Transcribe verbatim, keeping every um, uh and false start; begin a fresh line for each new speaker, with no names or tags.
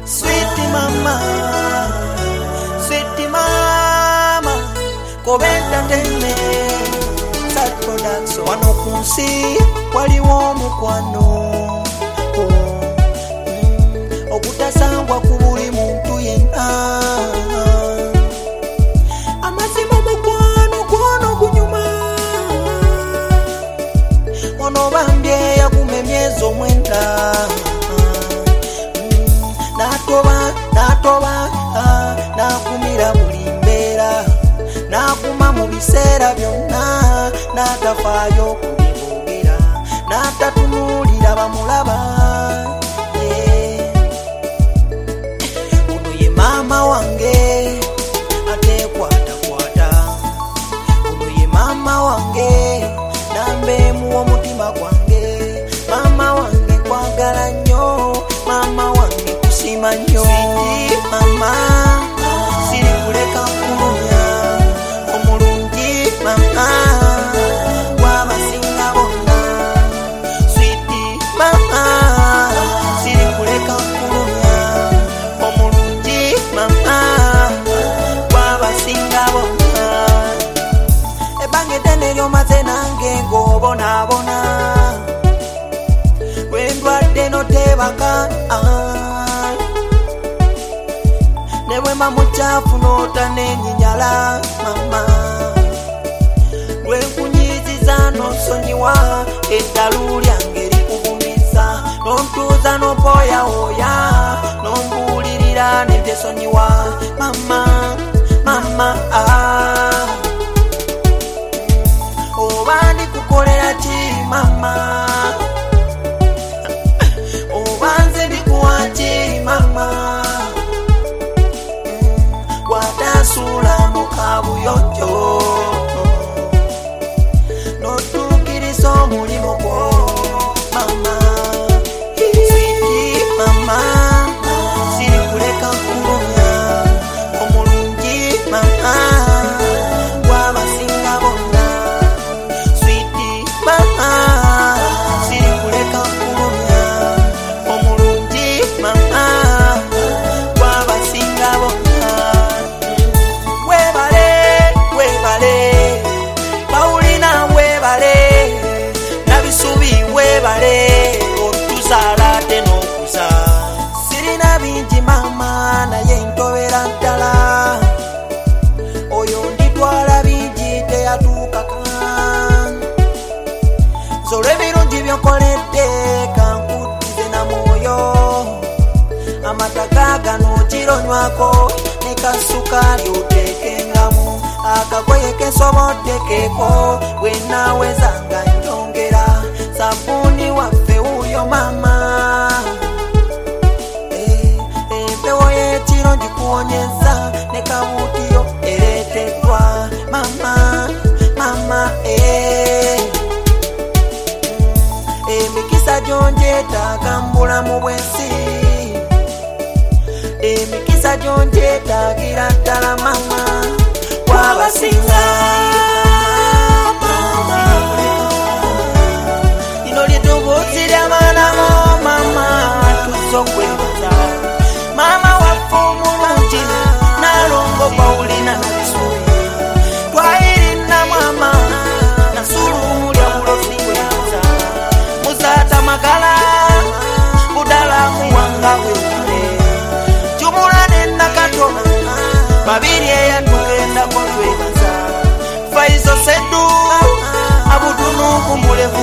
Sweet mama, sweet mama, Kobe Entertainment, Sad Production. Wano kunsi waliwo mukwano, obutasangwa ku buli muntu yenna. Amazima mukwano gwono gunyuma, ono bambye yakumemyeza omwenda. Natoba, natoba, nakumira buli mbeera, nakuma mu biseera byonna, natafaayo kubibuulira, natatunuulira bamulaba. Ono ye maama wange ateekwatakwata, ono ye maama wange nambeemu w'omutima gwange, maama wange kwagala nnyo, maama wange kusima nnyo. Mama siri kuleka nkulumya, omulungi mama w'abasinga bonna. Sweetie mama siri kuleka nkulumya, omulungi mama w'abasinga bonna. Ebbanga eddene ly'omaze nange ng'obonaabona, lwe ndwadde n'otebaka nebwema muchafu nota nenyinyala mama, lwenkunyiziza nosonyiwa eddalu lyange likugumiza, nontuuza nopoyawoya nombuulirira nebyesonyiwa mama mama. ah. Oba ndikukolera ki mama, oba nze ndikuwa ki mama, watasula mukabuyonjo notukiriza omulimo gwo mama. Sweetie mama siri kuleka nkulumya, omulungi mama w'abasinga bonna. Sweetie mama siri kuleka nkulumya, omulungi mama w'abasinga bonna. Otuzaala te n'okuza, sirina bingi mama naye ntobera ddala, oyo nditwala bingi teyatuukaka. Zolwa ebirungi by'onkoledde kankuddize na mwoyo, amataka gano gironywako ne kasukaali oteekengamu, akagoye kensobodde keeko bwe naawezanga nyongera, sabuni waffe wuuyo mama. Empewo y'ekiro ngikuwonyeza ne kabuutiyo ereeteddwa mama mama. Emikisa gyo ngyetaaga mu bulamu bw'ensi, emikisa gyo ngyetaagira ddala mama w'abasinga. Mama waffe omulungi nalongo Paulina nabisuubi, twayirina mama nasuluumulya bulosi bweza, muzaata magala budala muwanga bwewale, jumula ne nakatona babiri eyatugenda kwa twebaza, Faizo Sedu abutunuku mulevu